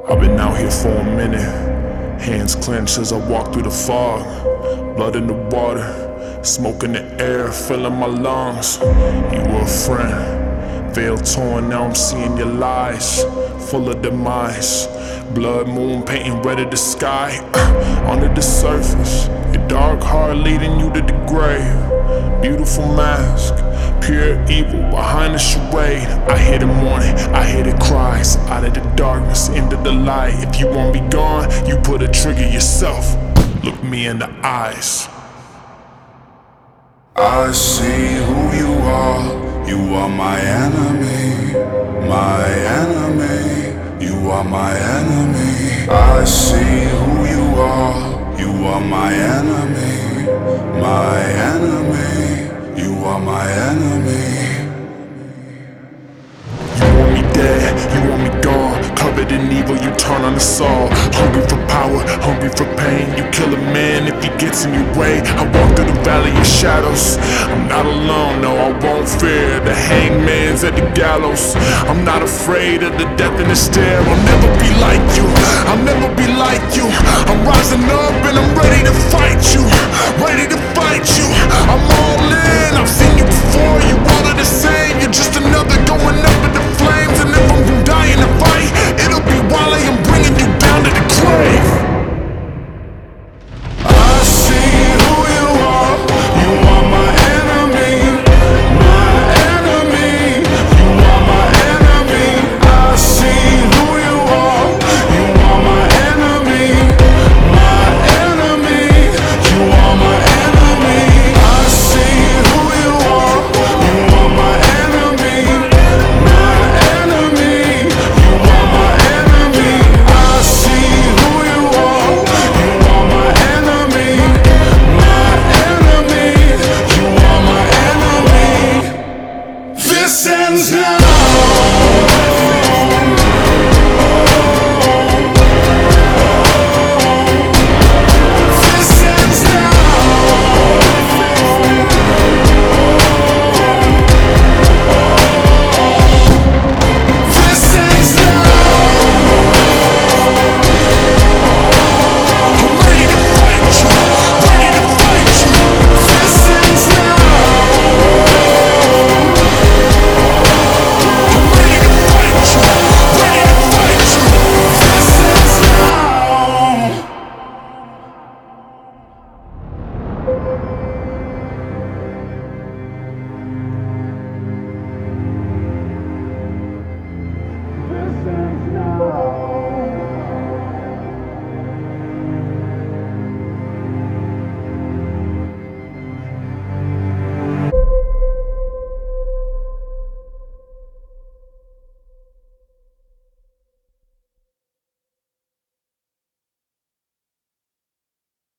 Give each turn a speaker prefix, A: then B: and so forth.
A: I've been out here for a minute, hands clenched as I walk through the fog. Blood in the water, smoke in the air, filling my lungs. You were a friend, veil torn, now I'm seeing your lies, full of demise. Blood moon painting red of the sky, under the surface, your dark heart leading you to the grave. Beautiful mask, pure evil behind the charade. I hear the mourning, I hear the cries, out of the darkness into the light. If you want me gone, you put a trigger yourself. Look me in the eyes.
B: I see who you are my enemy, my enemy. You are my enemy. I see who you are my enemy, my enemy. You are my enemy.
A: You want me dead, you want me gone, covered in evil, you turn on us all. Hungry for power, hungry for pain. You kill a man if he gets in your way. I walk through the valley of shadows. I'm not alone, no, I won't fear. The hangman's at the gallows. I'm not afraid of the death in the stare. I'll never be like you, I'll never be like you. I'm rising up and I'm ready to fight you, ready to